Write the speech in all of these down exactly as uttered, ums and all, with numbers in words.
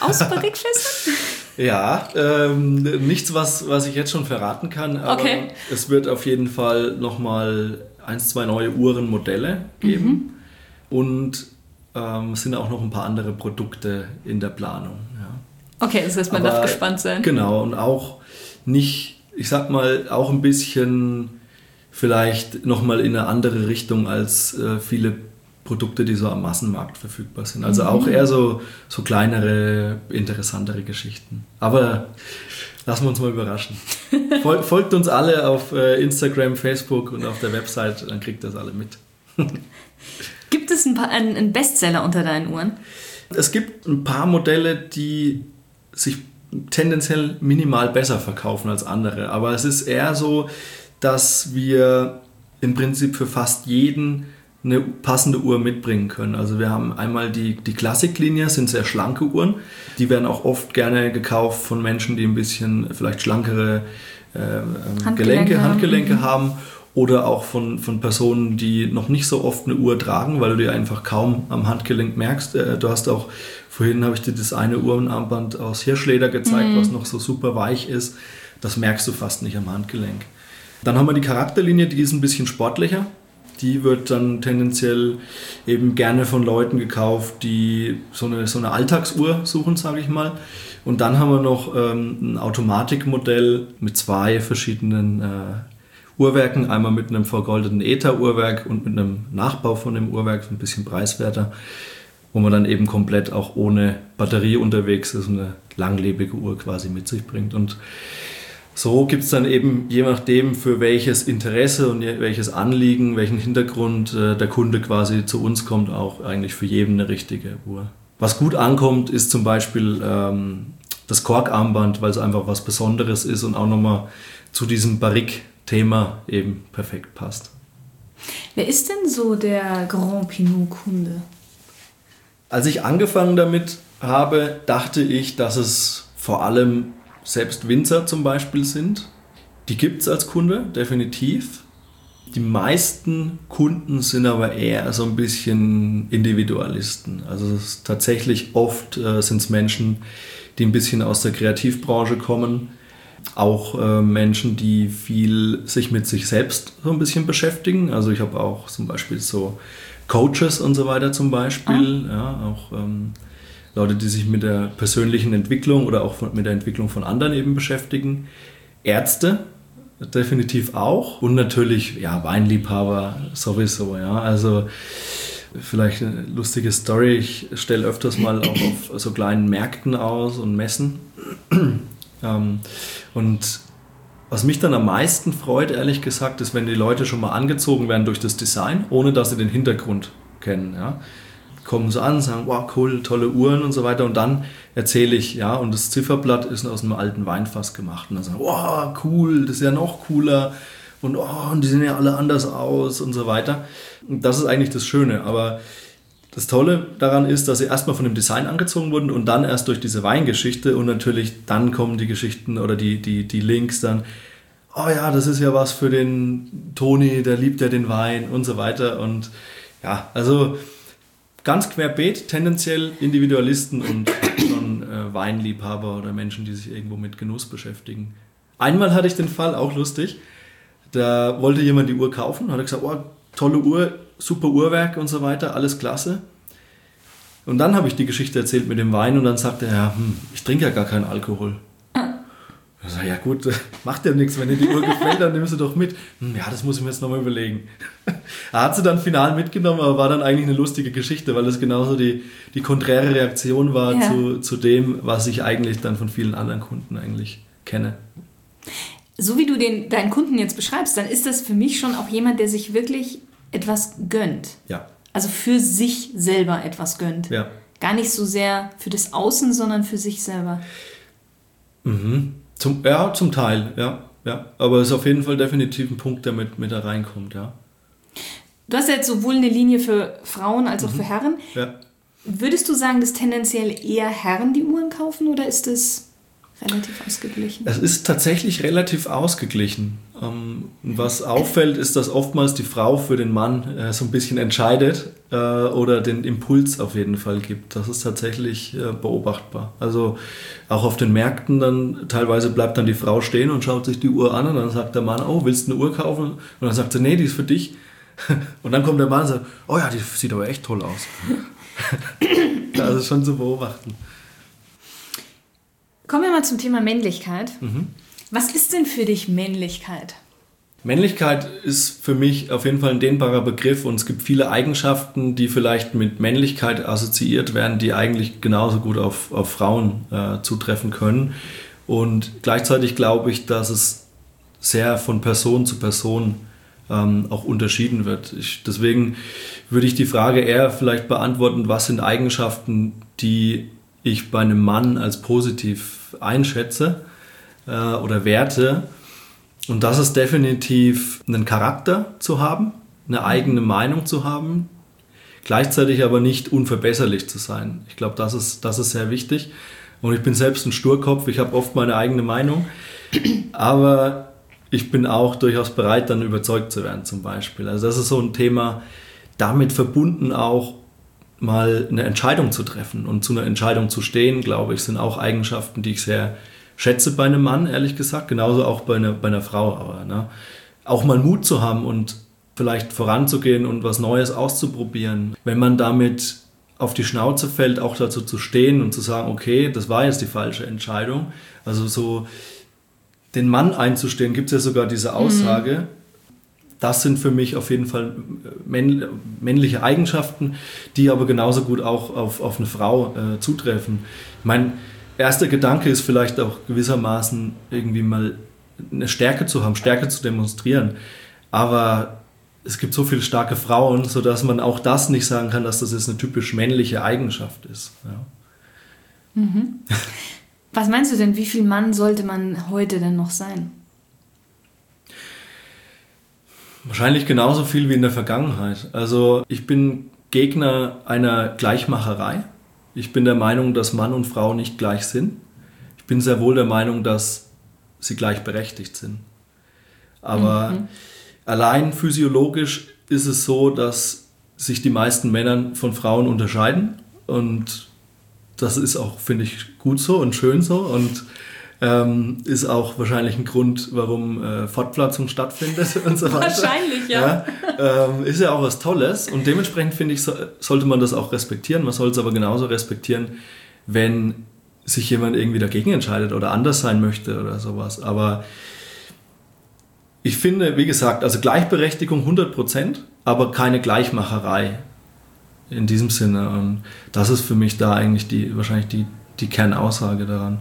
aus bei Rickfest? Ja, ähm, nichts, was, was ich jetzt schon verraten kann, aber okay. Es wird auf jeden Fall nochmal eins, zwei neue Uhrenmodelle geben mhm. und ähm, es sind auch noch ein paar andere Produkte in der Planung. Ja. Okay, das heißt, man aber, darf gespannt sein. Genau, und auch nicht, ich sag mal, auch ein bisschen vielleicht nochmal in eine andere Richtung als äh, viele Produkte, die so am Massenmarkt verfügbar sind. Also mhm. auch eher so, so kleinere, interessantere Geschichten. Aber lassen wir uns mal überraschen. Fol- folgt uns alle auf äh, Instagram, Facebook und auf der Website, dann kriegt das alle mit. Gibt es ein paar, einen, einen Bestseller unter deinen Uhren? Es gibt ein paar Modelle, die sich tendenziell minimal besser verkaufen als andere. Aber es ist eher so, dass wir im Prinzip für fast jeden eine passende Uhr mitbringen können. Also wir haben einmal die, die Klassiklinie, sind sehr schlanke Uhren. Die werden auch oft gerne gekauft von Menschen, die ein bisschen vielleicht schlankere äh, Handgelenke, Gelenke, Handgelenke mhm. haben. Oder auch von, von Personen, die noch nicht so oft eine Uhr tragen, weil du die einfach kaum am Handgelenk merkst. Äh, du hast auch, vorhin habe ich dir das eine Uhrenarmband aus Hirschleder gezeigt, mhm. was noch so super weich ist. Das merkst du fast nicht am Handgelenk. Dann haben wir die Charakterlinie, die ist ein bisschen sportlicher. Die wird dann tendenziell eben gerne von Leuten gekauft, die so eine, so eine Alltagsuhr suchen, sage ich mal. Und dann haben wir noch ähm, ein Automatikmodell mit zwei verschiedenen äh, Uhrwerken. Einmal mit einem vergoldeten Ether-Uhrwerk und mit einem Nachbau von dem Uhrwerk, ein bisschen preiswerter, wo man dann eben komplett auch ohne Batterie unterwegs ist und eine langlebige Uhr quasi mit sich bringt. Und so gibt es dann eben, je nachdem, für welches Interesse und welches Anliegen, welchen Hintergrund äh, der Kunde quasi zu uns kommt, auch eigentlich für jeden eine richtige Uhr. Was gut ankommt, ist zum Beispiel ähm, das Korkarmband, weil es einfach was Besonderes ist und auch nochmal zu diesem Barrique-Thema eben perfekt passt. Wer ist denn so der Grand Pinot-Kunde? Als ich angefangen damit habe, dachte ich, dass es vor allem selbst Winzer zum Beispiel sind. Die gibt es als Kunde, definitiv. Die meisten Kunden sind aber eher so ein bisschen Individualisten. Also es ist tatsächlich oft äh, sind es Menschen, die ein bisschen aus der Kreativbranche kommen. Auch äh, Menschen, die viel sich mit sich selbst so ein bisschen beschäftigen. Also ich habe auch zum Beispiel so Coaches und so weiter zum Beispiel. Ah. Ja, auch ähm, Leute, die sich mit der persönlichen Entwicklung oder auch von, mit der Entwicklung von anderen eben beschäftigen. Ärzte definitiv auch. Und natürlich, ja, Weinliebhaber sowieso, ja. Also vielleicht eine lustige Story. Ich stelle öfters mal auch auf so kleinen Märkten aus und Messen. ähm, und was mich dann am meisten freut, ehrlich gesagt, ist, wenn die Leute schon mal angezogen werden durch das Design, ohne dass sie den Hintergrund kennen, ja. Kommen sie an, sagen, wow, cool, tolle Uhren und so weiter. Und dann erzähle ich, ja, und das Zifferblatt ist aus einem alten Weinfass gemacht. Und dann sagen, wow, cool, das ist ja noch cooler. Und, oh, und die sehen ja alle anders aus und so weiter. Und das ist eigentlich das Schöne. Aber das Tolle daran ist, dass sie erstmal von dem Design angezogen wurden und dann erst durch diese Weingeschichte. Und natürlich dann kommen die Geschichten oder die, die, die Links dann, oh ja, das ist ja was für den Toni, der liebt ja den Wein und so weiter. Und ja, also ganz querbeet, tendenziell Individualisten und schon äh, Weinliebhaber oder Menschen, die sich irgendwo mit Genuss beschäftigen. Einmal hatte ich den Fall, auch lustig, da wollte jemand die Uhr kaufen, hat gesagt, oh, tolle Uhr, super Uhrwerk und so weiter, alles klasse. Und dann habe ich die Geschichte erzählt mit dem Wein und dann sagte er, ja, hm, ich trinke ja gar keinen Alkohol. Ich sage, ja gut, macht ja nichts, wenn dir die Uhr gefällt, dann nimmst du doch mit. Ja, das muss ich mir jetzt nochmal überlegen. Er hat sie dann final mitgenommen, aber war dann eigentlich eine lustige Geschichte, weil das genauso die, die konträre Reaktion war ja. zu, zu dem, was ich eigentlich dann von vielen anderen Kunden eigentlich kenne. So wie du den, deinen Kunden jetzt beschreibst, dann ist das für mich schon auch jemand, der sich wirklich etwas gönnt. Ja. Also für sich selber etwas gönnt. Ja. Gar nicht so sehr für das Außen, sondern für sich selber. Mhm. Zum, ja, zum Teil, ja, ja. Aber es ist auf jeden Fall definitiv ein Punkt, der mit, mit da reinkommt, ja. Du hast ja jetzt sowohl eine Linie für Frauen als auch mhm. für Herren. Ja. Würdest du sagen, dass tendenziell eher Herren die Uhren kaufen oder ist es relativ ausgeglichen? Es ist tatsächlich relativ ausgeglichen. Ähm, was auffällt, ist, dass oftmals die Frau für den Mann äh, so ein bisschen entscheidet äh, oder den Impuls auf jeden Fall gibt. Das ist tatsächlich äh, beobachtbar. Also auch auf den Märkten dann teilweise bleibt dann die Frau stehen und schaut sich die Uhr an und dann sagt der Mann, oh, willst du eine Uhr kaufen? Und dann sagt sie, nee, die ist für dich. Und dann kommt der Mann und sagt, oh ja, die sieht aber echt toll aus. Das ist schon zu beobachten. Kommen wir mal zum Thema Männlichkeit. Mhm. Was ist denn für dich Männlichkeit? Männlichkeit ist für mich auf jeden Fall ein dehnbarer Begriff und es gibt viele Eigenschaften, die vielleicht mit Männlichkeit assoziiert werden, die eigentlich genauso gut auf, auf Frauen äh, zutreffen können. Und gleichzeitig glaube ich, dass es sehr von Person zu Person ähm, auch unterschieden wird. Ich, deswegen würde ich die Frage eher vielleicht beantworten, was sind Eigenschaften, die ich bei einem Mann als positiv einschätze oder Werte. Und das ist definitiv einen Charakter zu haben, eine eigene Meinung zu haben, gleichzeitig aber nicht unverbesserlich zu sein. Ich glaube, das ist, das ist sehr wichtig. Und ich bin selbst ein Sturkopf, ich habe oft meine eigene Meinung, aber ich bin auch durchaus bereit, dann überzeugt zu werden zum Beispiel. Also das ist so ein Thema, damit verbunden auch mal eine Entscheidung zu treffen und zu einer Entscheidung zu stehen, glaube ich, sind auch Eigenschaften, die ich sehr schätze bei einem Mann, ehrlich gesagt, genauso auch bei einer, bei einer Frau. Aber ne? Auch mal Mut zu haben und vielleicht voranzugehen und was Neues auszuprobieren. Wenn man damit auf die Schnauze fällt, auch dazu zu stehen und zu sagen, okay, das war jetzt die falsche Entscheidung. Also so den Mann einzustehen, gibt es ja sogar diese Aussage. Mhm. Das sind für mich auf jeden Fall männ- männliche Eigenschaften, die aber genauso gut auch auf, auf eine Frau äh, zutreffen. Ich meine, erster Gedanke ist vielleicht auch gewissermaßen irgendwie mal eine Stärke zu haben, Stärke zu demonstrieren. Aber es gibt so viele starke Frauen, sodass man auch das nicht sagen kann, dass das jetzt eine typisch männliche Eigenschaft ist. Ja. Mhm. Was meinst du denn, wie viel Mann sollte man heute denn noch sein? Wahrscheinlich genauso viel wie in der Vergangenheit. Also ich bin Gegner einer Gleichmacherei. Ich bin der Meinung, dass Mann und Frau nicht gleich sind. Ich bin sehr wohl der Meinung, dass sie gleichberechtigt sind. Aber mhm. allein physiologisch ist es so, dass sich die meisten Männer von Frauen unterscheiden. Und das ist auch, finde ich, gut so und schön so. Und ähm, ist auch wahrscheinlich ein Grund, warum äh, Fortpflanzung stattfindet und so weiter. Wahrscheinlich, ja. ja ähm, ist ja auch was Tolles und dementsprechend finde ich, so, sollte man das auch respektieren. Man soll es aber genauso respektieren, wenn sich jemand irgendwie dagegen entscheidet oder anders sein möchte oder sowas. Aber ich finde, wie gesagt, also Gleichberechtigung hundert Prozent, aber keine Gleichmacherei in diesem Sinne. Und das ist für mich da eigentlich die, wahrscheinlich die, die Kernaussage daran.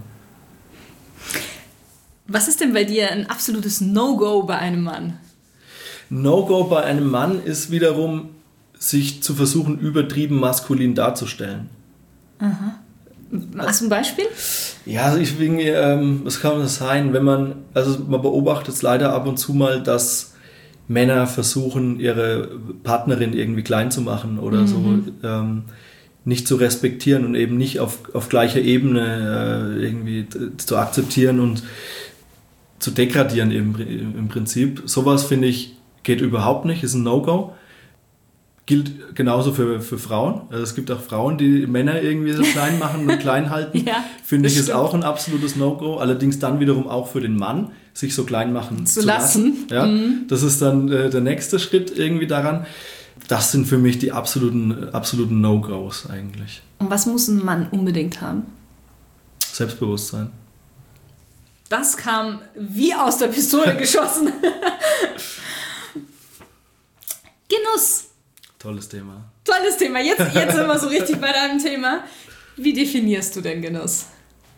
Was ist denn bei dir ein absolutes No-Go bei einem Mann? No-Go bei einem Mann ist wiederum, sich zu versuchen, übertrieben maskulin darzustellen. Aha. Hast du ein Beispiel? Ja, also ich wegen, ähm, was kann das sein, wenn man, also man beobachtet es leider ab und zu mal, dass Männer versuchen, ihre Partnerin irgendwie klein zu machen oder mhm. so, ähm, nicht zu respektieren und eben nicht auf, auf gleicher Ebene äh, irgendwie t- zu akzeptieren und zu degradieren im, im Prinzip. Sowas, finde ich, geht überhaupt nicht, ist ein No-Go. Gilt genauso für, für Frauen. Also es gibt auch Frauen, die Männer irgendwie so klein machen und klein halten. Ja, finde ich, stimmt. Ist auch ein absolutes No-Go. Allerdings dann wiederum auch für den Mann, sich so klein machen zu, zu lassen. lassen. Ja, mhm. Das ist dann äh, der nächste Schritt irgendwie daran. Das sind für mich die absoluten, absoluten No-Gos eigentlich. Und was muss ein Mann unbedingt haben? Selbstbewusstsein. Das kam wie aus der Pistole geschossen. Genuss. Tolles Thema. Tolles Thema. Jetzt, jetzt sind wir so richtig bei deinem Thema. Wie definierst du denn Genuss?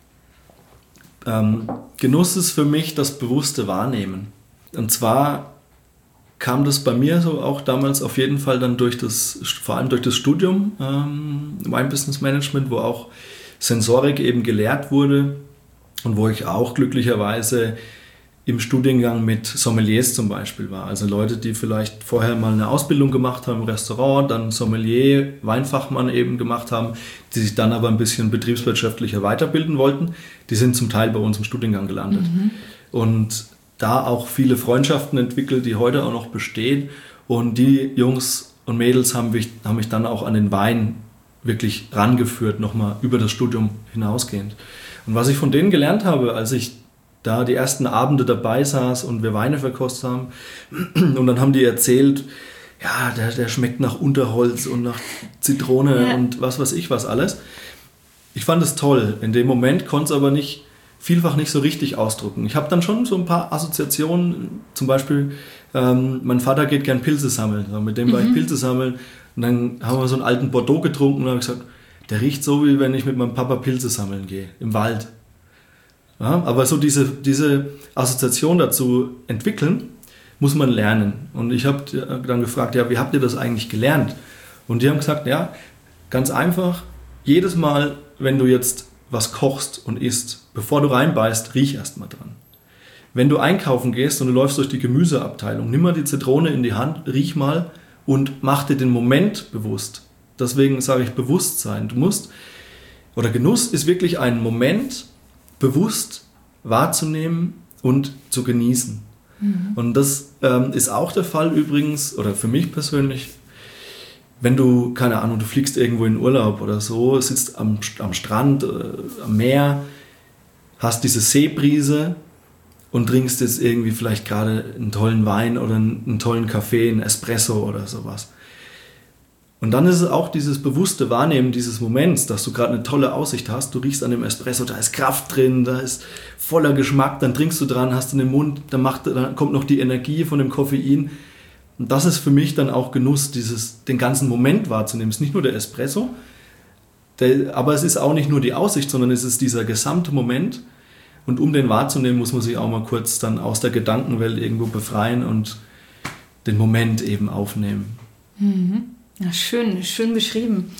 Ähm, Genuss ist für mich das bewusste Wahrnehmen. Und zwar kam das bei mir so auch damals auf jeden Fall dann durch das, vor allem durch das Studium ähm, Wine Business Management, wo auch Sensorik eben gelehrt wurde und wo ich auch glücklicherweise im Studiengang mit Sommeliers zum Beispiel war. Also Leute, die vielleicht vorher mal eine Ausbildung gemacht haben im Restaurant, dann Sommelier, Weinfachmann eben gemacht haben, die sich dann aber ein bisschen betriebswirtschaftlicher weiterbilden wollten, die sind zum Teil bei uns im Studiengang gelandet. Mhm. Und da auch viele Freundschaften entwickelt, die heute auch noch bestehen. Und die Jungs und Mädels haben mich, haben mich dann auch an den Wein wirklich rangeführt, nochmal über das Studium hinausgehend. Und was ich von denen gelernt habe, als ich da die ersten Abende dabei saß und wir Weine verkostet haben, und dann haben die erzählt, ja, der, der schmeckt nach Unterholz und nach Zitrone ja. und was weiß ich was alles. Ich fand es toll. In dem Moment konnte es aber nicht, vielfach nicht so richtig ausdrücken. Ich habe dann schon so ein paar Assoziationen, zum Beispiel, ähm, mein Vater geht gern Pilze sammeln. So, mit dem mhm. war ich Pilze sammeln und dann haben wir so einen alten Bordeaux getrunken und habe gesagt, der riecht so, wie wenn ich mit meinem Papa Pilze sammeln gehe, im Wald. Ja, aber so diese, diese Assoziation dazu entwickeln, muss man lernen. Und ich habe dann gefragt, ja, wie habt ihr das eigentlich gelernt? Und die haben gesagt, ja, ganz einfach, jedes Mal, wenn du jetzt was kochst und isst, bevor du reinbeißt, riech erst mal dran. Wenn du einkaufen gehst und du läufst durch die Gemüseabteilung, nimm mal die Zitrone in die Hand, riech mal und mach dir den Moment bewusst. Deswegen sage ich Bewusstsein. Du musst, oder Genuss ist wirklich ein Moment bewusst wahrzunehmen und zu genießen. Mhm. Und das ähm, ist auch der Fall übrigens, oder für mich persönlich, wenn du, keine Ahnung, du fliegst irgendwo in Urlaub oder so, sitzt am, am Strand, äh, am Meer, hast diese Seebrise und trinkst jetzt irgendwie vielleicht gerade einen tollen Wein oder einen, einen tollen Kaffee, einen Espresso oder sowas. Und dann ist es auch dieses bewusste Wahrnehmen dieses Moments, dass du gerade eine tolle Aussicht hast, du riechst an dem Espresso, da ist Kraft drin, da ist voller Geschmack, dann trinkst du dran, hast in den Mund, dann, macht, dann kommt noch die Energie von dem Koffein. Und das ist für mich dann auch Genuss, dieses, den ganzen Moment wahrzunehmen. Es ist nicht nur der Espresso, der, aber es ist auch nicht nur die Aussicht, sondern es ist dieser gesamte Moment. Und um den wahrzunehmen, muss man sich auch mal kurz dann aus der Gedankenwelt irgendwo befreien und den Moment eben aufnehmen. Mhm. Ja, schön, schön beschrieben.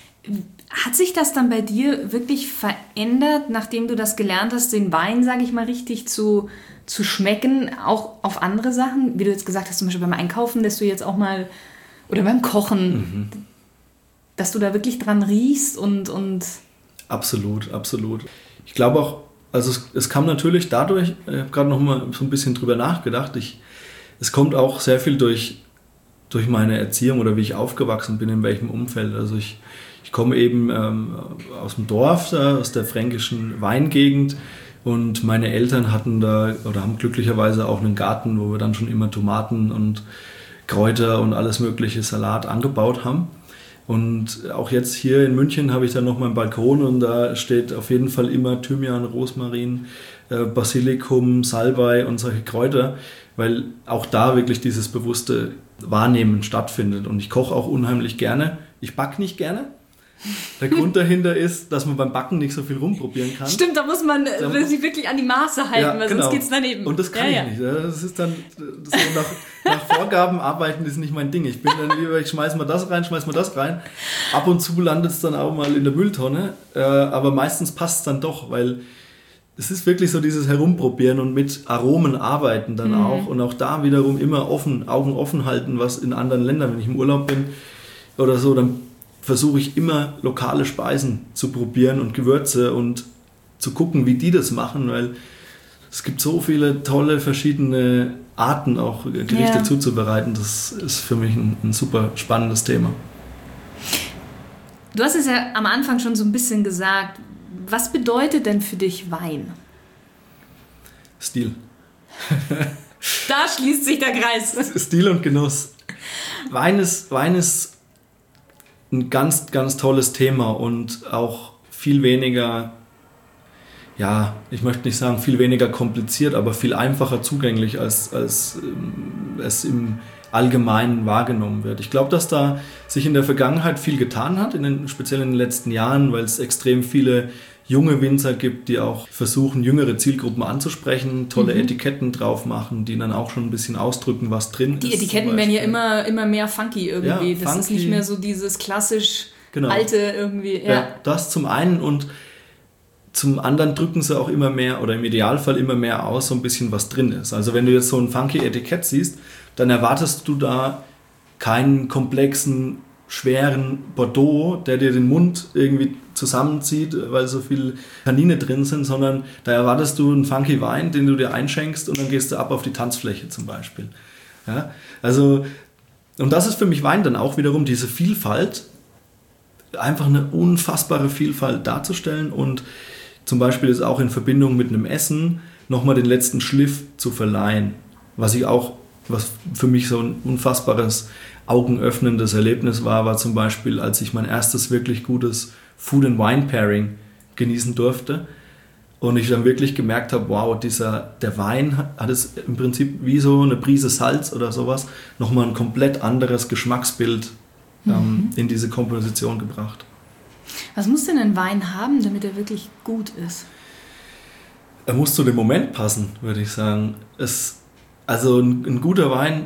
Hat sich das dann bei dir wirklich verändert, nachdem du das gelernt hast, den Wein, sage ich mal, richtig zu, zu schmecken, auch auf andere Sachen? Wie du jetzt gesagt hast, zum Beispiel beim Einkaufen, dass du jetzt auch mal, oder beim Kochen, mhm. dass du da wirklich dran riechst und... und absolut, absolut. Ich glaube auch, also es, es kam natürlich dadurch, ich habe gerade noch mal so ein bisschen drüber nachgedacht, ich, es kommt auch sehr viel durch... durch meine Erziehung oder wie ich aufgewachsen bin, in welchem Umfeld. Also ich, ich komme eben ähm, aus dem Dorf, da, aus der fränkischen Weingegend und meine Eltern hatten da oder haben glücklicherweise auch einen Garten, wo wir dann schon immer Tomaten und Kräuter und alles mögliche Salat angebaut haben. Und auch jetzt hier in München habe ich dann noch meinen Balkon und da steht auf jeden Fall immer Thymian, Rosmarin, äh, Basilikum, Salbei und solche Kräuter, weil auch da wirklich dieses bewusste Wahrnehmen stattfindet. Und ich koche auch unheimlich gerne. Ich backe nicht gerne. Der Grund dahinter ist, dass man beim Backen nicht so viel rumprobieren kann. Stimmt, da muss man da muss sich wirklich an die Maße halten, ja, weil genau. sonst geht es daneben. Und das kann ja, ich ja. nicht. Das ist dann so nach, nach Vorgaben arbeiten ist nicht mein Ding. Ich bin dann lieber, ich schmeiß mal das rein, schmeiß mal das rein. Ab und zu landet es dann auch mal in der Mülltonne. Aber meistens passt es dann doch, weil es ist wirklich so dieses Herumprobieren und mit Aromen arbeiten dann mhm. auch. Und auch da wiederum immer offen, Augen offen halten, was in anderen Ländern, wenn ich im Urlaub bin oder so, dann versuche ich immer lokale Speisen zu probieren und Gewürze und zu gucken, wie die das machen, weil es gibt so viele tolle verschiedene Arten, auch Gerichte ja. zuzubereiten. Das ist für mich ein, ein super spannendes Thema. Du hast es ja am Anfang schon so ein bisschen gesagt. Was bedeutet denn für dich Wein? Stil. Da schließt sich der Kreis. Stil und Genuss. Wein ist, Wein ist ein ganz, ganz tolles Thema und auch viel weniger, ja, ich möchte nicht sagen viel weniger kompliziert, aber viel einfacher zugänglich, als, als ähm, es im Allgemeinen wahrgenommen wird. Ich glaube, dass da sich in der Vergangenheit viel getan hat, in den, speziell in den letzten Jahren, weil es extrem viele junge Winzer gibt, die auch versuchen, jüngere Zielgruppen anzusprechen, tolle mhm. Etiketten drauf machen, die dann auch schon ein bisschen ausdrücken, was drin die ist. Die Etiketten werden ja immer, immer mehr funky irgendwie. Ja, das funky. Ist nicht mehr so dieses klassisch genau. alte irgendwie. Ja. Ja, das zum einen und zum anderen drücken sie auch immer mehr oder im Idealfall immer mehr aus, so ein bisschen was drin ist. Also wenn du jetzt so ein funky Etikett siehst, dann erwartest du da keinen komplexen schweren Bordeaux, der dir den Mund irgendwie zusammenzieht, weil so viele Tannine drin sind, sondern da erwartest du einen funky Wein, den du dir einschenkst und dann gehst du ab auf die Tanzfläche zum Beispiel. Ja? Also, und das ist für mich Wein dann auch wiederum diese Vielfalt, einfach eine unfassbare Vielfalt darzustellen und zum Beispiel ist auch in Verbindung mit einem Essen nochmal den letzten Schliff zu verleihen, was ich auch, was für mich so ein unfassbares, augenöffnendes Erlebnis war, war zum Beispiel, als ich mein erstes wirklich gutes Food and Wine Pairing genießen durfte und ich dann wirklich gemerkt habe, wow, dieser, der Wein hat, hat es im Prinzip wie so eine Prise Salz oder sowas nochmal ein komplett anderes Geschmacksbild ähm, mhm. in diese Komposition gebracht. Was muss denn ein Wein haben, damit er wirklich gut ist? Er muss zu dem Moment passen, würde ich sagen. Es, also ein, ein guter Wein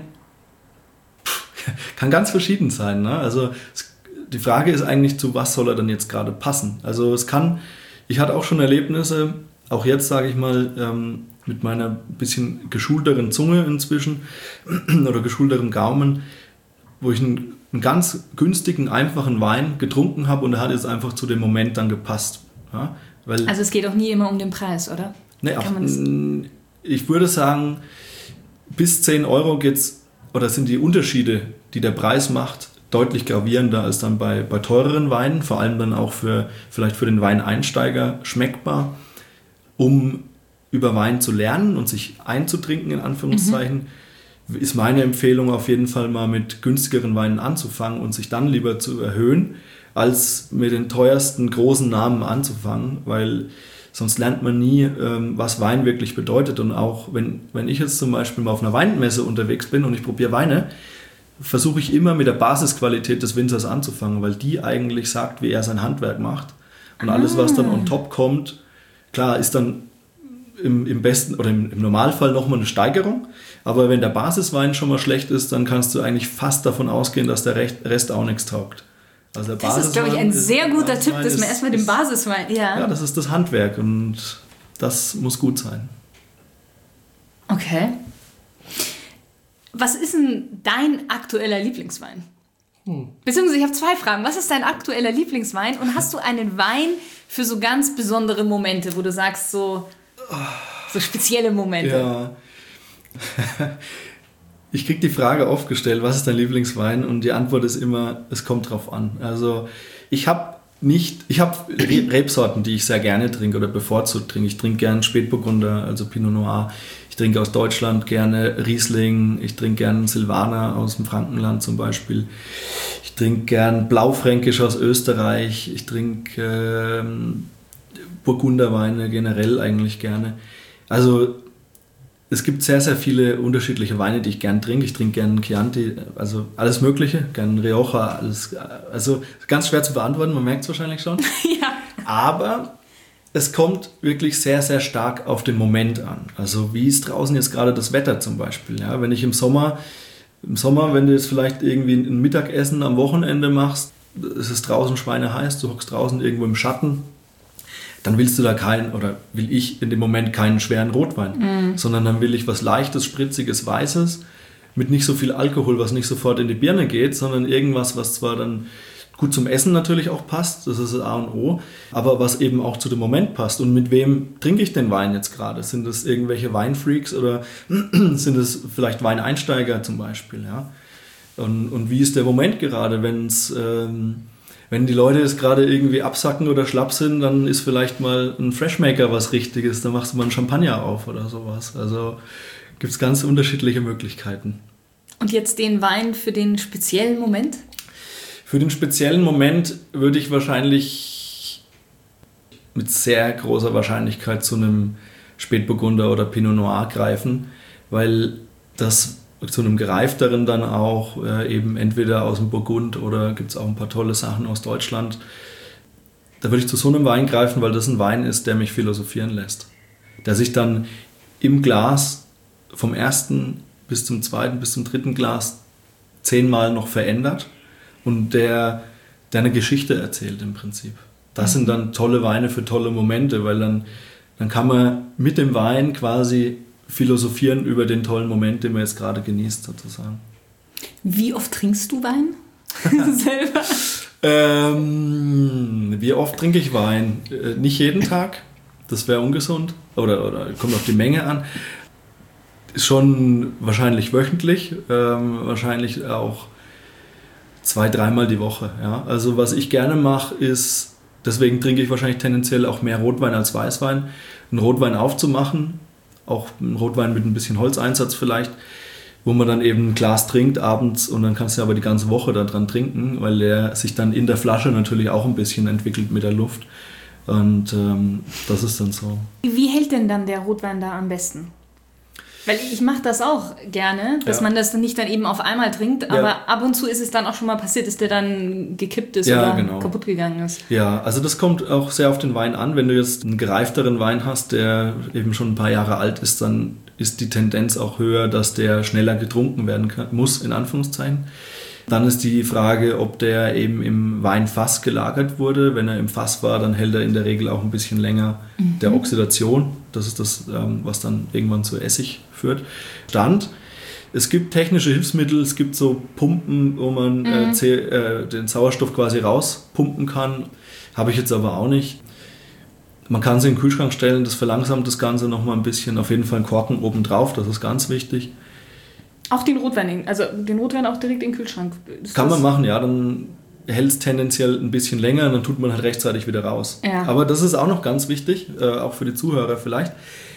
kann ganz verschieden sein. Ne? Also es, die Frage ist eigentlich, zu was soll er denn jetzt gerade passen? Also es kann, ich hatte auch schon Erlebnisse, auch jetzt sage ich mal, ähm, mit meiner bisschen geschulteren Zunge inzwischen oder geschulteren Gaumen, wo ich einen, einen ganz günstigen, einfachen Wein getrunken habe und er hat jetzt einfach zu dem Moment dann gepasst. Ja? Weil, also es geht auch nie immer um den Preis, oder? Nee, auch, ich würde sagen, bis zehn Euro geht's, oder sind die Unterschiede, die der Preis macht, deutlich gravierender als dann bei, bei teureren Weinen, vor allem dann auch für, vielleicht für den Weineinsteiger schmeckbar, um über Wein zu lernen und sich einzutrinken, in Anführungszeichen, mhm. ist meine Empfehlung auf jeden Fall mal mit günstigeren Weinen anzufangen und sich dann lieber zu erhöhen, als mit den teuersten großen Namen anzufangen, weil sonst lernt man nie, ähm, was Wein wirklich bedeutet. Und auch wenn, wenn ich jetzt zum Beispiel mal auf einer Weinmesse unterwegs bin und ich probiere Weine, versuche ich immer mit der Basisqualität des Winzers anzufangen, weil die eigentlich sagt, wie er sein Handwerk macht. Und alles, was dann on top kommt, klar, ist dann im, im besten oder im, im Normalfall nochmal eine Steigerung. Aber wenn der Basiswein schon mal schlecht ist, dann kannst du eigentlich fast davon ausgehen, dass der Rest auch nichts taugt. Also der das ist, glaube ich, ein ist, sehr guter Tipp, dass man erstmal den Basiswein... Ja. ja, das ist das Handwerk und das muss gut sein. Okay. Was ist denn dein aktueller Lieblingswein? Hm. Beziehungsweise ich habe zwei Fragen. Was ist dein aktueller Lieblingswein und hast du einen Wein für so ganz besondere Momente, wo du sagst, so, so spezielle Momente? Ja. Ich kriege die Frage oft gestellt, was ist dein Lieblingswein? Und die Antwort ist immer, es kommt drauf an. Also ich habe nicht, ich habe Rebsorten, die ich sehr gerne trinke oder bevorzugt trinke. Ich trinke gerne Spätburgunder, also Pinot Noir. Ich trinke aus Deutschland gerne Riesling. Ich trinke gerne Silvaner aus dem Frankenland zum Beispiel. Ich trinke gern Blaufränkisch aus Österreich. Ich trinke ähm, Burgunderweine generell eigentlich gerne. Also es gibt sehr, sehr viele unterschiedliche Weine, die ich gern trinke. Ich trinke gern Chianti, also alles Mögliche, gern Rioja, alles, also ganz schwer zu beantworten, man merkt es wahrscheinlich schon. Ja. Aber es kommt wirklich sehr, sehr stark auf den Moment an. Also wie ist draußen jetzt gerade das Wetter zum Beispiel? Ja, wenn ich im Sommer, im Sommer, wenn du jetzt vielleicht irgendwie ein Mittagessen am Wochenende machst, es ist draußen schweineheiß, du hockst draußen irgendwo im Schatten, dann willst du da keinen, oder will ich in dem Moment keinen schweren Rotwein, mm. sondern dann will ich was Leichtes, Spritziges, Weißes, mit nicht so viel Alkohol, was nicht sofort in die Birne geht, sondern irgendwas, was zwar dann gut zum Essen natürlich auch passt, das ist das A und O, aber was eben auch zu dem Moment passt. Und mit wem trinke ich den Wein jetzt gerade? Sind das irgendwelche Weinfreaks oder sind es vielleicht Weineinsteiger zum Beispiel? Ja? Und, und wie ist der Moment gerade, wenn's, ähm, wenn die Leute jetzt gerade irgendwie absacken oder schlapp sind, dann ist vielleicht mal ein Freshmaker was Richtiges, dann machst du mal einen Champagner auf oder sowas. Also gibt es ganz unterschiedliche Möglichkeiten. Und jetzt den Wein für den speziellen Moment? Für den speziellen Moment würde ich wahrscheinlich mit sehr großer Wahrscheinlichkeit zu einem Spätburgunder oder Pinot Noir greifen, weil das zu einem gereifteren dann auch äh, eben entweder aus dem Burgund oder gibt es auch ein paar tolle Sachen aus Deutschland. Da würde ich zu so einem Wein greifen, weil das ein Wein ist, der mich philosophieren lässt. Der sich dann im Glas vom ersten bis zum zweiten bis zum dritten Glas zehnmal noch verändert. Und der, der eine Geschichte erzählt im Prinzip. Das sind dann tolle Weine für tolle Momente, weil dann, dann kann man mit dem Wein quasi philosophieren über den tollen Moment, den man jetzt gerade genießt sozusagen. Wie oft trinkst du Wein? selber? Ähm, wie oft trinke ich Wein? Äh, nicht jeden Tag, das wäre ungesund. Oder, oder kommt auf die Menge an. Schon wahrscheinlich wöchentlich, ähm, wahrscheinlich auch zwei, dreimal die Woche. Ja? Also was ich gerne mache, ist, deswegen trinke ich wahrscheinlich tendenziell auch mehr Rotwein als Weißwein, einen Rotwein aufzumachen, auch einen Rotwein mit ein bisschen Holzeinsatz vielleicht, wo man dann eben ein Glas trinkt abends und dann kannst du aber die ganze Woche daran trinken, weil der sich dann in der Flasche natürlich auch ein bisschen entwickelt mit der Luft. Und ähm, das ist dann so. Wie hält denn dann der Rotwein da am besten? Weil ich mache das auch gerne, dass ja. man das dann nicht dann eben auf einmal trinkt, aber ja. ab und zu ist es dann auch schon mal passiert, dass der dann gekippt ist ja, oder genau. kaputt gegangen ist. Ja, also das kommt auch sehr auf den Wein an. Wenn du jetzt einen gereifteren Wein hast, der eben schon ein paar Jahre alt ist, dann ist die Tendenz auch höher, dass der schneller getrunken werden kann, muss, in Anführungszeichen. Dann ist die Frage, ob der eben im Weinfass gelagert wurde. Wenn er im Fass war, dann hält er in der Regel auch ein bisschen länger mhm. der Oxidation. Das ist das, was dann irgendwann zu Essig führt. Stand. Es gibt technische Hilfsmittel, es gibt so Pumpen, wo man mhm. äh, den Sauerstoff quasi rauspumpen kann. Habe ich jetzt aber auch nicht. Man kann sie in den Kühlschrank stellen, das verlangsamt das Ganze nochmal ein bisschen. Auf jeden Fall einen Korken oben drauf, das ist ganz wichtig. Auch den Rotwein, also den Rotwein auch direkt in den Kühlschrank? Ist Kann man machen, ja, dann hält es tendenziell ein bisschen länger und dann tut man halt rechtzeitig wieder raus. Ja. Aber das ist auch noch ganz wichtig, äh, auch für die Zuhörer vielleicht.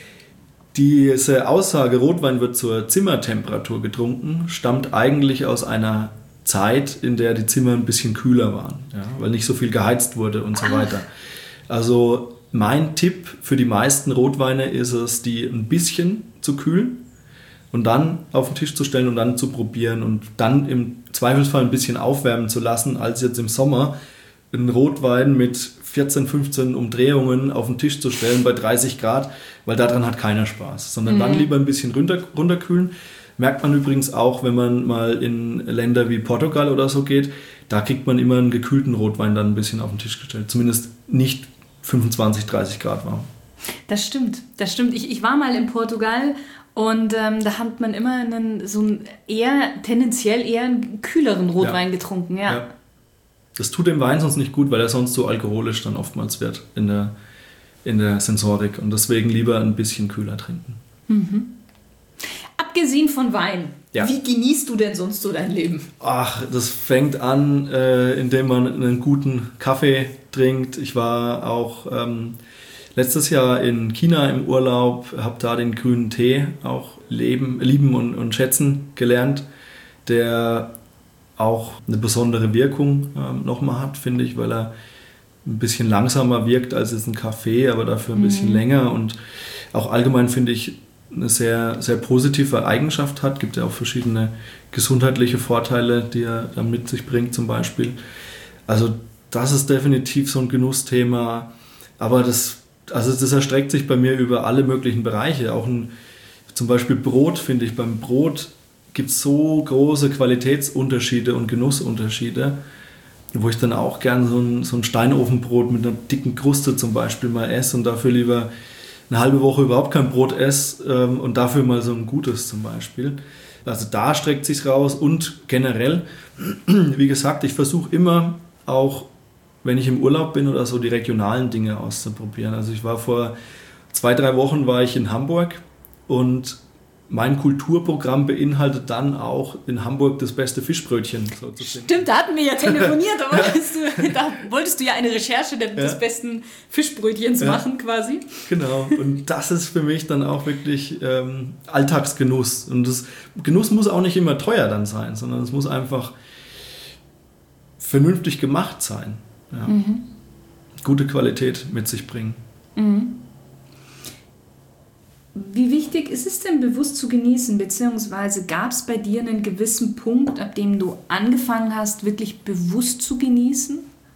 Diese Aussage, Rotwein wird zur Zimmertemperatur getrunken, stammt eigentlich aus einer Zeit, in der die Zimmer ein bisschen kühler waren, ja, weil nicht so viel geheizt wurde und so weiter. Also mein Tipp für die meisten Rotweine ist es, die ein bisschen zu kühlen und dann auf den Tisch zu stellen und dann zu probieren und dann im Zweifelsfall ein bisschen aufwärmen zu lassen, als jetzt im Sommer einen Rotwein mit vierzehn, fünfzehn Umdrehungen auf den Tisch zu stellen bei dreißig Grad, weil daran hat keiner Spaß, sondern mhm. dann lieber ein bisschen runter, runterkühlen. Merkt man übrigens auch, wenn man mal in Länder wie Portugal oder so geht, da kriegt man immer einen gekühlten Rotwein dann ein bisschen auf den Tisch gestellt, zumindest nicht fünfundzwanzig, dreißig Grad warm. Das stimmt, das stimmt. Ich, ich war mal in Portugal und ähm, da hat man immer einen, so einen eher, tendenziell eher einen kühleren Rotwein ja. getrunken. Ja. ja. Das tut dem Wein sonst nicht gut, weil er sonst so alkoholisch dann oftmals wird in der, in der Sensorik und deswegen lieber ein bisschen kühler trinken. Mhm. Abgesehen von Wein, ja. wie genießt du denn sonst so dein Leben? Ach, das fängt an, äh, indem man einen guten Kaffee trinkt. Ich war auch ähm, letztes Jahr in China im Urlaub, habe da den grünen Tee auch leben, lieben und, und schätzen gelernt, der auch eine besondere Wirkung ähm, nochmal hat, finde ich, weil er ein bisschen langsamer wirkt als jetzt ein Kaffee, aber dafür ein bisschen mhm. länger und auch allgemein finde ich eine sehr, sehr positive Eigenschaft hat. Es gibt ja auch verschiedene gesundheitliche Vorteile, die er dann mit sich bringt zum Beispiel. Also das ist definitiv so ein Genussthema, aber das, also das erstreckt sich bei mir über alle möglichen Bereiche. Auch ein, zum Beispiel Brot, finde ich, beim Brot gibt es so große Qualitätsunterschiede und Genussunterschiede, wo ich dann auch gern so ein, so ein Steinofenbrot mit einer dicken Kruste zum Beispiel mal esse und dafür lieber eine halbe Woche überhaupt kein Brot esse ähm, und dafür mal so ein gutes zum Beispiel. Also da streckt sich's raus und generell, wie gesagt, ich versuche immer auch, wenn ich im Urlaub bin oder so, die regionalen Dinge auszuprobieren. Also ich war vor zwei, drei Wochen war ich in Hamburg und mein Kulturprogramm beinhaltet dann auch in Hamburg das beste Fischbrötchen. So zu finden. Stimmt, da hatten wir ja telefoniert, da wolltest du, da wolltest du ja eine Recherche des ja. besten Fischbrötchens ja. machen quasi. Genau, und das ist für mich dann auch wirklich ähm, Alltagsgenuss. Und das Genuss muss auch nicht immer teuer dann sein, sondern es muss einfach vernünftig gemacht sein. Ja. Mhm. Gute Qualität mit sich bringen. Mhm. Wie wichtig ist es denn, bewusst zu genießen, beziehungsweise gab es bei dir einen gewissen Punkt, ab dem du angefangen hast, wirklich bewusst zu genießen?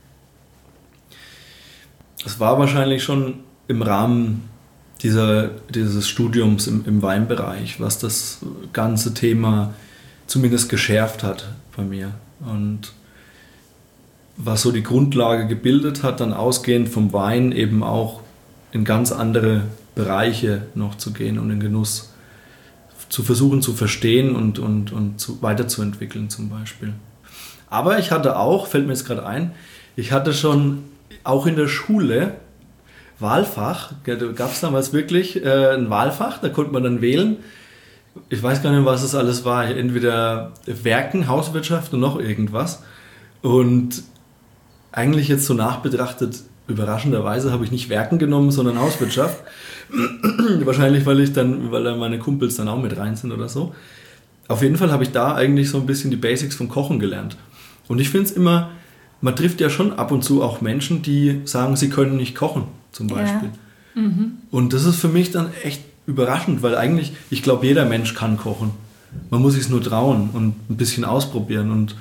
Es war wahrscheinlich schon im Rahmen dieser, dieses Studiums im, im Weinbereich, was das ganze Thema zumindest geschärft hat bei mir. Und was so die Grundlage gebildet hat, dann ausgehend vom Wein eben auch in ganz andere Bereiche noch zu gehen und den Genuss zu versuchen zu verstehen und, und, und zu, weiterzuentwickeln zum Beispiel. Aber ich hatte auch, fällt mir jetzt gerade ein, ich hatte schon auch in der Schule Wahlfach, da gab es damals wirklich äh, ein Wahlfach, da konnte man dann wählen. Ich weiß gar nicht, was es alles war, entweder Werken, Hauswirtschaft und noch irgendwas. Und eigentlich jetzt so nachbetrachtet, überraschenderweise habe ich nicht Werken genommen, sondern Hauswirtschaft. Wahrscheinlich, weil ich dann, weil da meine Kumpels dann auch mit rein sind oder so. Auf jeden Fall habe ich da eigentlich so ein bisschen die Basics vom Kochen gelernt. Und ich finde es immer, man trifft ja schon ab und zu auch Menschen, die sagen, sie können nicht kochen, zum Beispiel. Ja. Mhm. Und das ist für mich dann echt überraschend, weil eigentlich, ich glaube, jeder Mensch kann kochen. Man muss sich nur trauen und ein bisschen ausprobieren. Und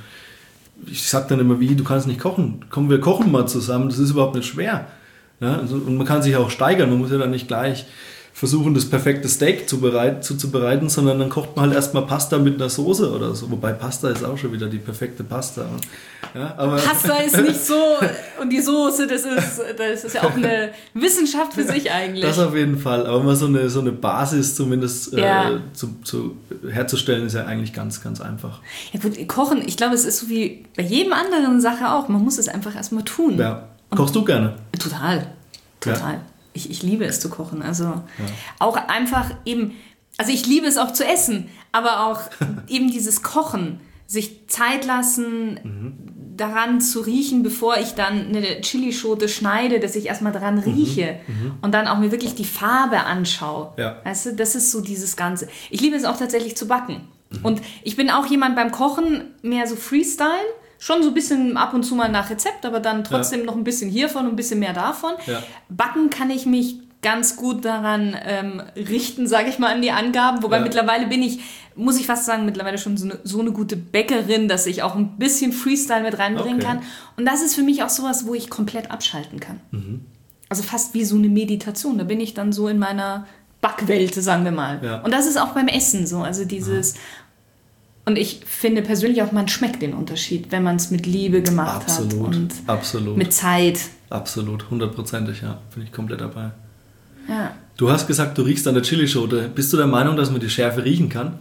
ich sage dann immer, wie, du kannst nicht kochen. Komm, wir kochen mal zusammen, das ist überhaupt nicht schwer. Ja, und man kann sich auch steigern, man muss ja dann nicht gleich versuchen, das perfekte Steak zubereit, zuzubereiten, sondern dann kocht man halt erstmal Pasta mit einer Soße oder so. Wobei Pasta ist auch schon wieder die perfekte Pasta. Ja, aber Pasta ist nicht so, und die Soße, das ist, das ist ja auch eine Wissenschaft für sich eigentlich. Das auf jeden Fall, aber mal so eine, so eine Basis zumindest ja. äh, zu, zu, herzustellen, ist ja eigentlich ganz, ganz einfach. Ja gut, Kochen, ich glaube, es ist so wie bei jedem anderen Sache auch, man muss es einfach erstmal tun. Ja. Kochst du gerne? Total, total. Ja. Ich, ich liebe es zu kochen, also ja. auch einfach eben, also ich liebe es auch zu essen, aber auch eben dieses Kochen, sich Zeit lassen, mhm. daran zu riechen, bevor ich dann eine Chilischote schneide, dass ich erstmal daran rieche mhm. Mhm. und dann auch mir wirklich die Farbe anschaue. Ja. Weißt du, das ist so dieses Ganze. Ich liebe es auch tatsächlich zu backen. Mhm. Und ich bin auch jemand beim Kochen mehr so Freestyle, schon so ein bisschen ab und zu mal nach Rezept, aber dann trotzdem ja. noch ein bisschen hiervon und ein bisschen mehr davon. Ja. Backen kann ich mich ganz gut daran ähm, richten, sage ich mal, an die Angaben. Wobei ja. mittlerweile bin ich, muss ich fast sagen, mittlerweile schon so eine, so eine gute Bäckerin, dass ich auch ein bisschen Freestyle mit reinbringen okay. kann. Und das ist für mich auch sowas, wo ich komplett abschalten kann. Mhm. Also fast wie so eine Meditation. Da bin ich dann so in meiner Backwelt, sagen wir mal. Ja. Und das ist auch beim Essen so. Also dieses... Ja. Und ich finde persönlich auch, man schmeckt den Unterschied, wenn man es mit Liebe gemacht absolut, hat. Und absolut. mit Zeit. Absolut, hundertprozentig, ja. Bin ich komplett dabei. Ja. Du hast gesagt, du riechst an der Chilischote. Bist du der Meinung, dass man die Schärfe riechen kann?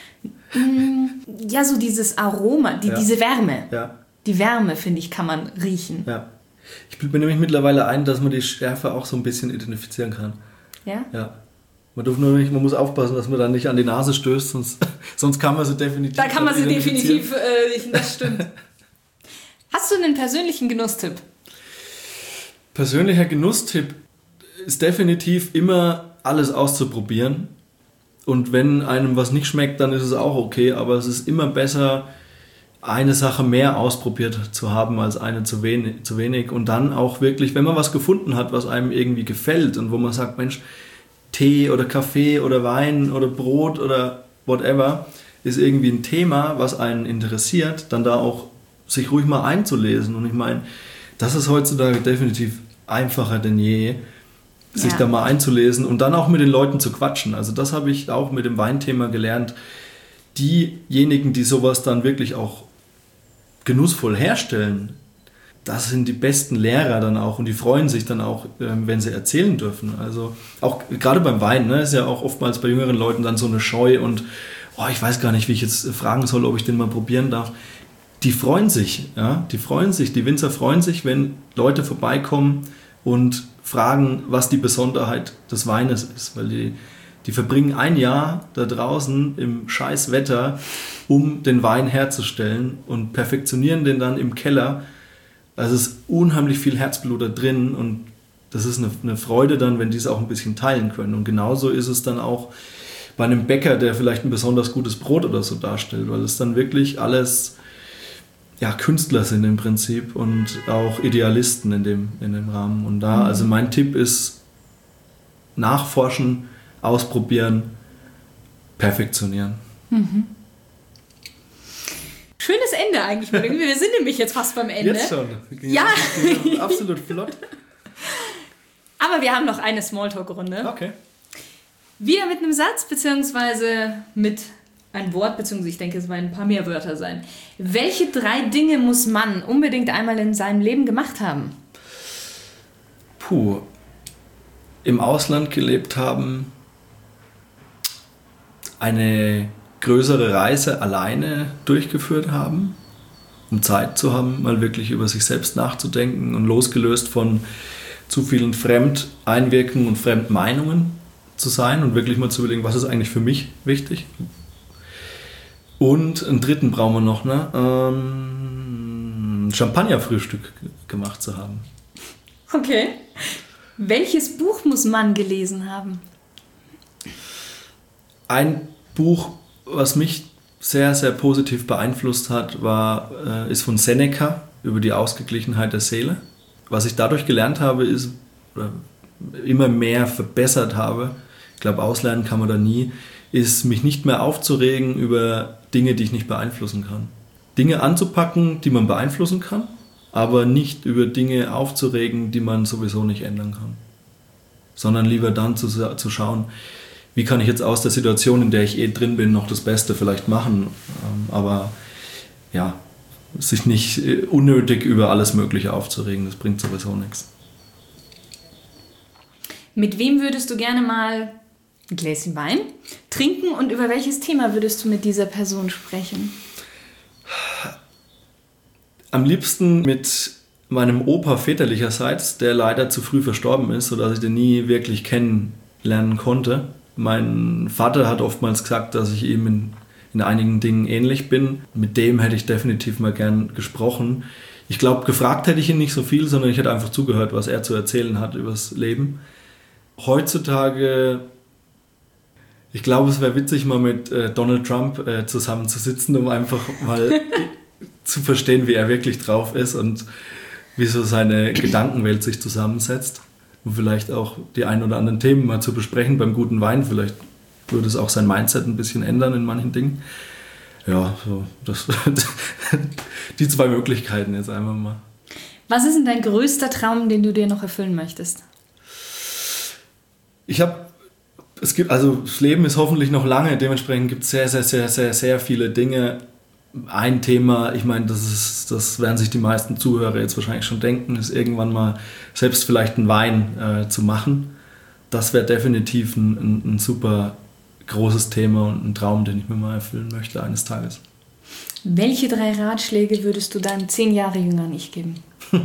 Ja, so dieses Aroma, die, ja. diese Wärme. Ja. Die Wärme, finde ich, kann man riechen. Ja. Ich bilde mir nämlich mittlerweile ein, dass man die Schärfe auch so ein bisschen identifizieren kann. Ja? Ja. Man, darf nur nicht, man muss aufpassen, dass man dann nicht an die Nase stößt, sonst, sonst kann man sie definitiv Da kann man sie definitiv äh, riechen, das stimmt. Hast du einen persönlichen Genusstipp? Persönlicher Genusstipp ist definitiv immer alles auszuprobieren. Und wenn einem was nicht schmeckt, dann ist es auch okay. Aber es ist immer besser, eine Sache mehr ausprobiert zu haben, als eine zu wenig. Zu wenig. Und dann auch wirklich, wenn man was gefunden hat, was einem irgendwie gefällt und wo man sagt, Mensch, Tee oder Kaffee oder Wein oder Brot oder whatever, ist irgendwie ein Thema, was einen interessiert, dann da auch sich ruhig mal einzulesen. Und ich meine, das ist heutzutage definitiv einfacher denn je, sich ja. da mal einzulesen und dann auch mit den Leuten zu quatschen. Also das habe ich auch mit dem Weinthema gelernt. Diejenigen, die sowas dann wirklich auch genussvoll herstellen, das sind die besten Lehrer dann auch und die freuen sich dann auch, wenn sie erzählen dürfen. Also auch gerade beim Wein, ne, ist ja auch oftmals bei jüngeren Leuten dann so eine Scheu und oh, ich weiß gar nicht, wie ich jetzt fragen soll, ob ich den mal probieren darf. Die freuen sich, ja, die freuen sich, die Winzer freuen sich, wenn Leute vorbeikommen und fragen, was die Besonderheit des Weines ist, weil die, die verbringen ein Jahr da draußen im scheiß Wetter, um den Wein herzustellen und perfektionieren den dann im Keller. Also es ist unheimlich viel Herzblut da drin und das ist eine, eine Freude dann, wenn die es auch ein bisschen teilen können. Und genauso ist es dann auch bei einem Bäcker, der vielleicht ein besonders gutes Brot oder so darstellt, weil es dann wirklich alles ja, Künstler sind im Prinzip und auch Idealisten in dem, in dem Rahmen. Und da, also mein Tipp ist, nachforschen, ausprobieren, perfektionieren. Mhm. Schönes Ende eigentlich. Wir sind nämlich jetzt fast beim Ende. Jetzt schon. Ja. Absolut flott. Aber wir haben noch eine Smalltalk-Runde. Okay. Wieder mit einem Satz, beziehungsweise mit einem Wort, beziehungsweise ich denke, es werden ein paar mehr Wörter sein. Welche drei Dinge muss man unbedingt einmal in seinem Leben gemacht haben? Puh. Im Ausland gelebt haben, eine größere Reise alleine durchgeführt haben um Zeit zu haben, mal wirklich über sich selbst nachzudenken und losgelöst von zu vielen Fremdeinwirkungen und Fremdmeinungen zu sein und wirklich mal zu überlegen, was ist eigentlich für mich wichtig. Und einen dritten brauchen wir noch, ne? Ähm, Champagnerfrühstück gemacht zu haben. Okay. Welches Buch muss man gelesen haben? Ein Buch, was mich sehr, sehr positiv beeinflusst hat, war, äh, ist von Seneca über die Ausgeglichenheit der Seele. Was ich dadurch gelernt habe, ist, oder immer mehr verbessert habe, ich glaube, auslernen kann man da nie, ist, mich nicht mehr aufzuregen über Dinge, die ich nicht beeinflussen kann. Dinge anzupacken, die man beeinflussen kann, aber nicht über Dinge aufzuregen, die man sowieso nicht ändern kann. Sondern lieber dann zu, zu schauen, wie kann ich jetzt aus der Situation, in der ich eh drin bin, noch das Beste vielleicht machen. Aber ja, sich nicht unnötig über alles Mögliche aufzuregen, das bringt sowieso nichts. Mit wem würdest du gerne mal ein Gläschen Wein trinken und über welches Thema würdest du mit dieser Person sprechen? Am liebsten mit meinem Opa väterlicherseits, der leider zu früh verstorben ist, sodass ich den nie wirklich kennenlernen konnte. Mein Vater hat oftmals gesagt, dass ich ihm in, in einigen Dingen ähnlich bin. Mit dem hätte ich definitiv mal gern gesprochen. Ich glaube, gefragt hätte ich ihn nicht so viel, sondern ich hätte einfach zugehört, was er zu erzählen hat über das Leben. Heutzutage, ich glaube, es wäre witzig, mal mit äh, Donald Trump äh, zusammenzusitzen, um einfach mal zu verstehen, wie er wirklich drauf ist und wie so seine Gedankenwelt sich zusammensetzt. Und vielleicht auch die ein oder anderen Themen mal zu besprechen beim guten Wein. Vielleicht würde es auch sein Mindset ein bisschen ändern in manchen Dingen. Ja, so das, die zwei Möglichkeiten jetzt einfach mal. Was ist denn dein größter Traum, den du dir noch erfüllen möchtest? Ich habe, es gibt, also das Leben ist hoffentlich noch lange, dementsprechend gibt es sehr, sehr, sehr, sehr, sehr viele Dinge. Ein Thema, ich meine, das ist, das werden sich die meisten Zuhörer jetzt wahrscheinlich schon denken, ist irgendwann mal selbst vielleicht einen Wein äh, zu machen. Das wäre definitiv ein, ein, ein super großes Thema und ein Traum, den ich mir mal erfüllen möchte eines Tages. Welche drei Ratschläge würdest du deinem zehn Jahre jüngeren Ich geben?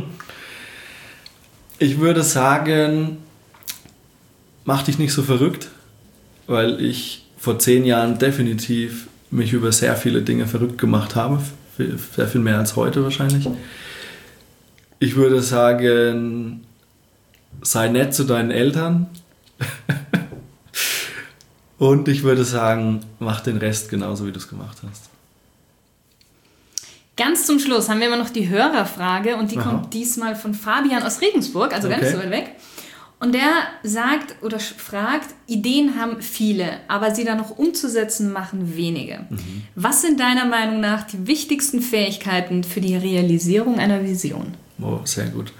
Ich würde sagen, mach dich nicht so verrückt, weil ich vor zehn Jahren definitiv mich über sehr viele Dinge verrückt gemacht habe, sehr viel mehr als heute wahrscheinlich. Ich würde sagen, sei nett zu deinen Eltern und ich würde sagen, mach den Rest genauso, wie du es gemacht hast. Ganz zum Schluss haben wir immer noch die Hörerfrage und die Aha. kommt diesmal von Fabian aus Regensburg, also okay. Ganz so weit weg. Und der sagt oder fragt, Ideen haben viele, aber sie dann noch umzusetzen, machen wenige. Mhm. Was sind deiner Meinung nach die wichtigsten Fähigkeiten für die Realisierung einer Vision? Oh, sehr gut.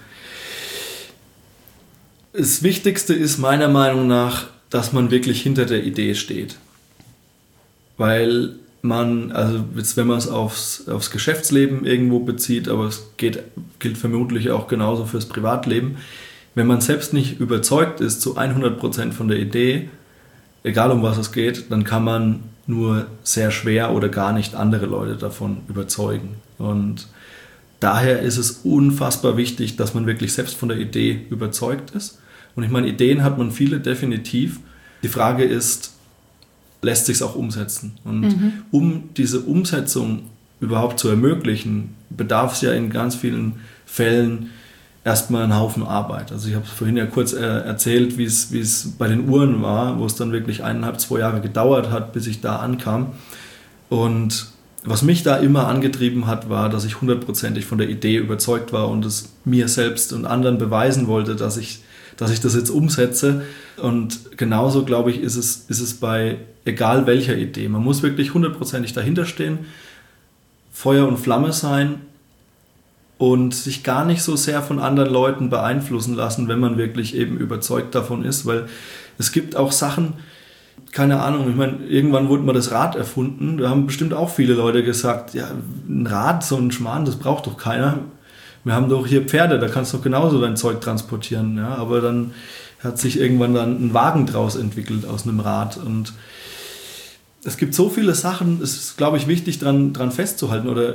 Das Wichtigste ist meiner Meinung nach, dass man wirklich hinter der Idee steht. Weil man, also jetzt, wenn man es aufs, aufs Geschäftsleben irgendwo bezieht, aber es geht, gilt vermutlich auch genauso fürs Privatleben, wenn man selbst nicht überzeugt ist zu hundert Prozent von der Idee, egal um was es geht, dann kann man nur sehr schwer oder gar nicht andere Leute davon überzeugen. Und daher ist es unfassbar wichtig, dass man wirklich selbst von der Idee überzeugt ist. Und ich meine, Ideen hat man viele definitiv. Die Frage ist, lässt sich es auch umsetzen? Und mhm. um diese Umsetzung überhaupt zu ermöglichen, bedarf es ja in ganz vielen Fällen erstmal einen Haufen Arbeit. Also ich habe vorhin ja kurz äh, erzählt, wie es wie es bei den Uhren war, wo es dann wirklich eineinhalb, zwei Jahre gedauert hat, bis ich da ankam. Und was mich da immer angetrieben hat, war, dass ich hundertprozentig von der Idee überzeugt war und es mir selbst und anderen beweisen wollte, dass ich, dass ich das jetzt umsetze. Und genauso, glaube ich, ist es, ist es bei egal welcher Idee. Man muss wirklich hundertprozentig dahinter stehen, Feuer und Flamme sein, und sich gar nicht so sehr von anderen Leuten beeinflussen lassen, wenn man wirklich eben überzeugt davon ist, weil es gibt auch Sachen, keine Ahnung, ich meine, irgendwann wurde mal das Rad erfunden, da haben bestimmt auch viele Leute gesagt, ja, ein Rad, so ein Schmarrn, das braucht doch keiner. Wir haben doch hier Pferde, da kannst du doch genauso dein Zeug transportieren, ja, aber dann hat sich irgendwann dann ein Wagen draus entwickelt aus einem Rad und es gibt so viele Sachen, es ist, glaube ich, wichtig, dran, dran festzuhalten oder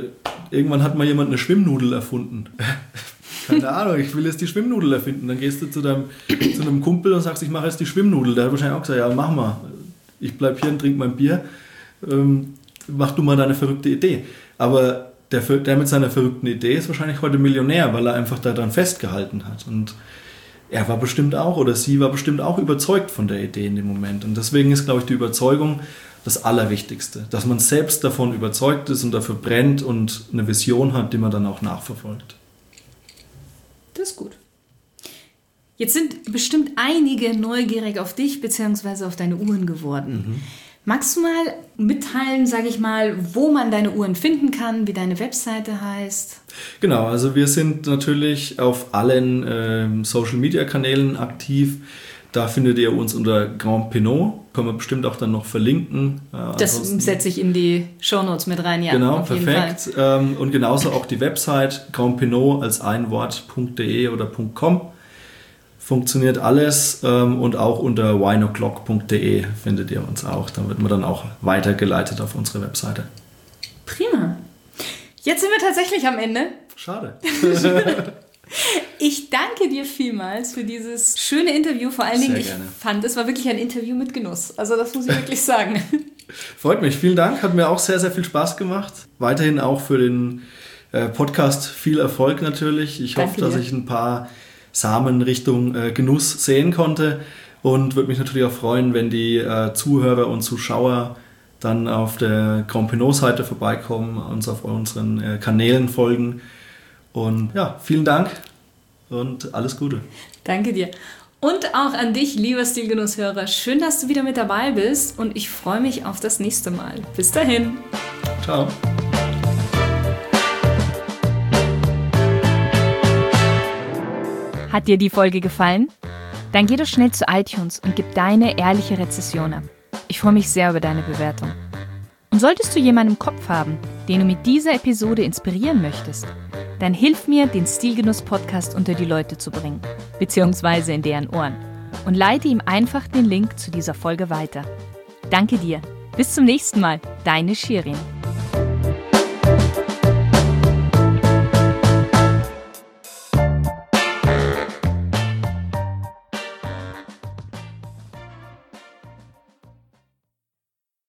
irgendwann hat mal jemand eine Schwimmnudel erfunden. Keine Ahnung, ich will jetzt die Schwimmnudel erfinden. Dann gehst du zu, deinem, zu einem Kumpel und sagst, ich mache jetzt die Schwimmnudel. Der hat wahrscheinlich auch gesagt, ja, mach mal. Ich bleib hier und trink mein Bier. Ähm, mach du mal deine verrückte Idee. Aber der, der mit seiner verrückten Idee ist wahrscheinlich heute Millionär, weil er einfach daran festgehalten hat. Und er war bestimmt auch, oder sie war bestimmt auch überzeugt von der Idee in dem Moment. Und deswegen ist, glaube ich, die Überzeugung das Allerwichtigste. Dass man selbst davon überzeugt ist und dafür brennt und eine Vision hat, die man dann auch nachverfolgt. Das ist gut. Jetzt sind bestimmt einige neugierig auf dich bzw. auf deine Uhren geworden. Mhm. Magst du mal mitteilen, sage ich mal, wo man deine Uhren finden kann, wie deine Webseite heißt? Genau, also wir sind natürlich auf allen ähm, Social-Media-Kanälen aktiv. Da findet ihr uns unter Grand Pinot. Können wir bestimmt auch dann noch verlinken. Äh, das setze ich in die Shownotes mit rein, ja. Genau, auf perfekt. Jeden Fall. Ähm, und genauso auch die Website Grand Pinot als ein Wort.de oder .com. Funktioniert alles. Ähm, und auch unter wine o'clock punkt de findet ihr uns auch. Da wird man dann auch weitergeleitet auf unsere Webseite. Prima. Jetzt sind wir tatsächlich am Ende. Schade. Ich danke dir vielmals für dieses schöne Interview. Vor allen Dingen, ich fand, es war wirklich ein Interview mit Genuss. Also das muss ich wirklich sagen. Freut mich. Vielen Dank. Hat mir auch sehr, sehr viel Spaß gemacht. Weiterhin auch für den äh, Podcast viel Erfolg natürlich. Ich danke hoffe, dass dir. Ich ein paar Samen Richtung äh, Genuss sehen konnte. Und würde mich natürlich auch freuen, wenn die äh, Zuhörer und Zuschauer dann auf der Grand Pinot-Seite vorbeikommen, uns auf unseren äh, Kanälen folgen. Und ja, vielen Dank und alles Gute. Danke dir. Und auch an dich, lieber Stilgenusshörer. Schön, dass du wieder mit dabei bist und ich freue mich auf das nächste Mal. Bis dahin. Ciao. Hat dir die Folge gefallen? Dann geh doch schnell zu iTunes und gib deine ehrliche Rezession ab. Ich freue mich sehr über deine Bewertung. Und solltest du jemanden im Kopf haben, den du mit dieser Episode inspirieren möchtest, dann hilf mir, den Stilgenuss-Podcast unter die Leute zu bringen, beziehungsweise in deren Ohren, und leite ihm einfach den Link zu dieser Folge weiter. Danke dir. Bis zum nächsten Mal. Deine Shirin.